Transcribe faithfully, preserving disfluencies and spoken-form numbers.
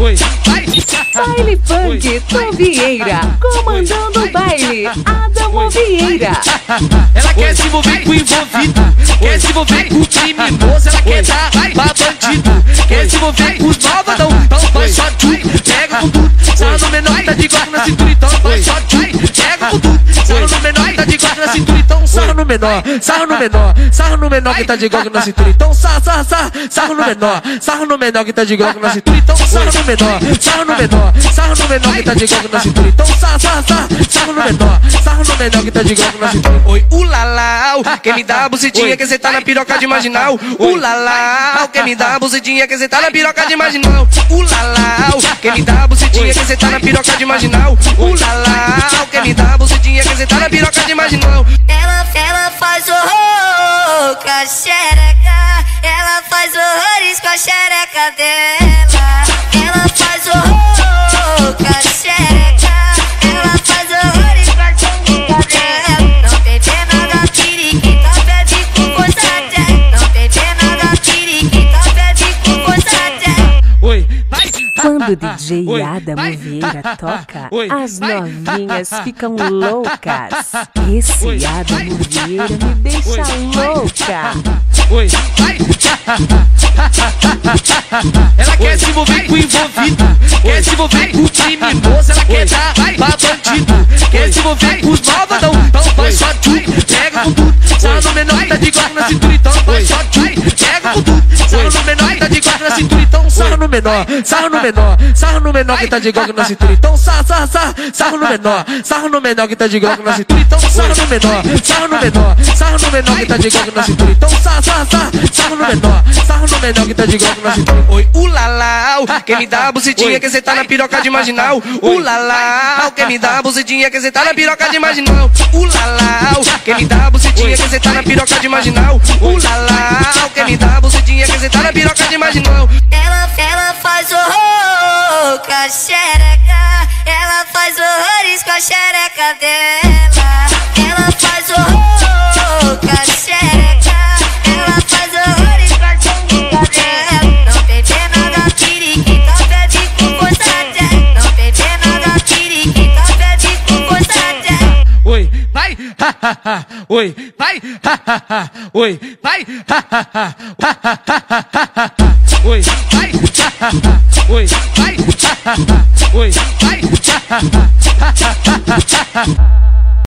Oi, vai. Baile Funk Tom Vieira, comandando o baile, Adamo Vieira. Ela quer se envolver com o envolvido, quer se envolver com o criminoso, ela quer dar pra bandido, quer se envolver com os malvadão, então faz só tu, pega com tudo. Sarra no menor, tá de guarda na cintura, então faz só tu, pega com tudo. Sarra no menor, tá de guarda na cintura, então sarra no menor, sarra no menor, sarra no menor que tá de guarda na cintura, então sarra, sarra, sarra, sarra no menor, sarra no menor que tá de guarda na cintura, então sarra no menor, sarra no menor, sarra no menor que tá de guarda na cintura, então sarra, sarra, sarra, sarra no menor, sarra no menor que tá de guarda na cintura. Oi, ulalau, quem me dá a bucetinha que cê tá na piroca de marginal. Ulalau, quem me dá a bucetinha que cê tá na piroca de marginal. Ulalau, quem me dá a bucetinha que cê tá na piroca de marginal. Ulalau, quem me dá a bucetinha que cê tá na piroca de marginal. Ela, ela faz horror com a xereca, ela faz horrores com a xereca dela. Ela faz horror com a xereca, ela faz horrores com a xereca dela. Não tem pena da periquita, bebe com força até. Não tem pena da periquita, bebe com força até. Oi, vai. Quando o D J Adamo Vieira toca, as novinhas ficam loucas. Esse Adamo Vieira me deixa louca. Oi, vai. Ela quer se envolver com o envolvido, quer se envolver com o criminoso, ela quer dar pra bandido, quer se envolver com os malvadão, então faz só tu, pega com tudo. Sarra no menor, tá de guarda na cintura, então faz só tu, pega com tudo. Sarra no menor, tá de guarda na cintura, então sarra no menor, sarra no menor, sarra no menor que tá de guarda na cintura, então sarra, sarra, sarra, sarra no menor, sarra no menor que tá de guarda na cintura, então sarra no menor, sarra no menor, sarra no menor que tá de guarda na cintura, então sarra, sarra, sarra, sarra no menor, sarra no menor que tá de guarda na cintura. Oi, ulalau, quem me dá a bucetinha que cê tá na piroca de marginal. Ulalau, quem me dá a bucetinha que cê tá na piroca de marginal. Ulalau, quem me dá a bucetinha que cê tá na piroca de marginal. Ulalau, quem me dá a bucetinha que cê tá na piroca de marginal. Ela, ela faz horror com a xereca, ela faz horrores com a xereca dela. Ela faz horror com a xereca, ela faz horrores com a xereca dela. Não tem pena da periquita, bebe com força até. Não tem pena da periquita, bebe com força até. Oi, vai. Oi, vai. Oi, vai. Oi, vai. Oi, vai. Oi, vai.